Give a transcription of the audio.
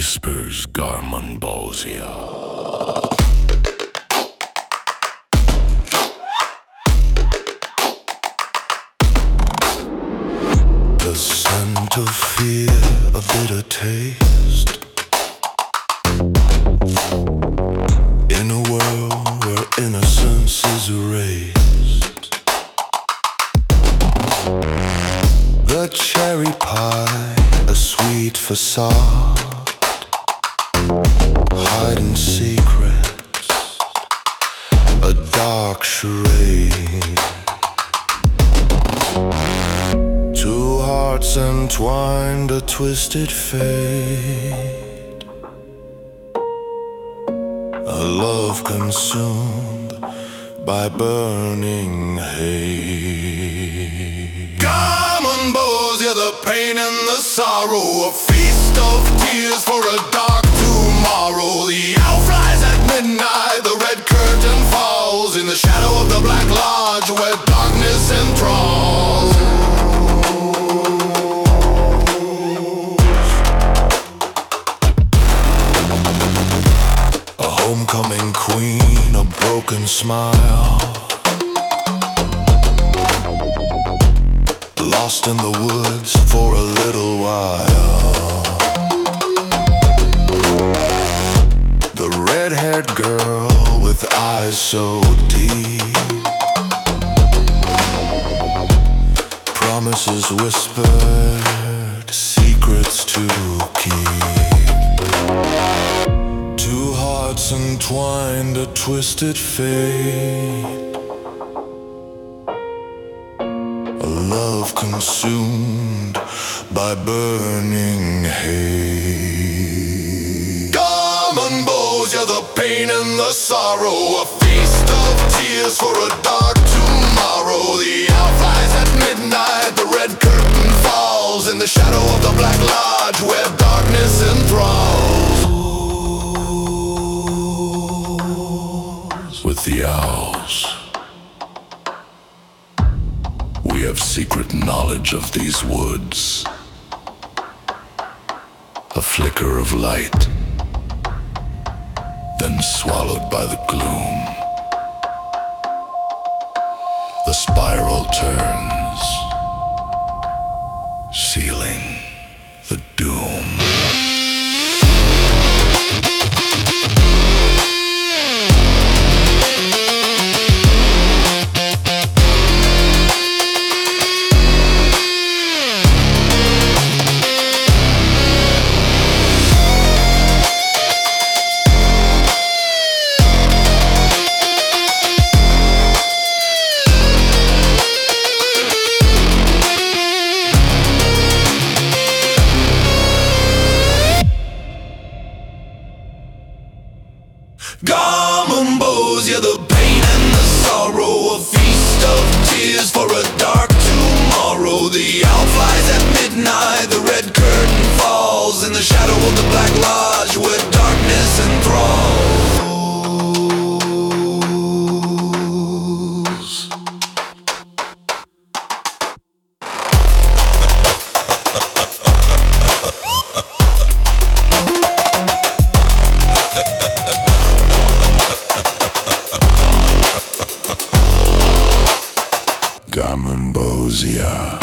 whispers Garmonbozia. The scent of fear, a bitter taste, in a world where innocence is erased. The cherry pie, a sweet facade, hiding secrets, a dark charade. Two hearts entwined, a twisted fate, a love consumed by burning hate. Garmonbozia, the pain and the sorrow, a feast of tears for a dark tomorrow. The owl flies at midnight, the red curtain falls in the shadow of the Black Lodge where darkness enthralls. A homecoming queen, a broken smile, lost in the woods for a little while. The red-haired girl with eyes so deep, promises whispered, secrets to keep. Two hearts entwined, a twisted fate, a love consumed by burning hate. Garmonbozia, the pain and the sorrow, a feast of tears for a dark tomorrow. The owl flies at midnight, the red curtain falls in the shadow of the Black Lodge where darkness enthralls. With the owls, we have secret knowledge of these woods. A flicker of light, then swallowed by the gloom. The spiral turns, sealing the doom. Garmonbozia, the pain and the sorrow, a feast of tears for a dark tomorrow. The owl flies at midnight, the red curtain falls in the shadow of the Black Lodge where darkness enthralls. Garmonbozia.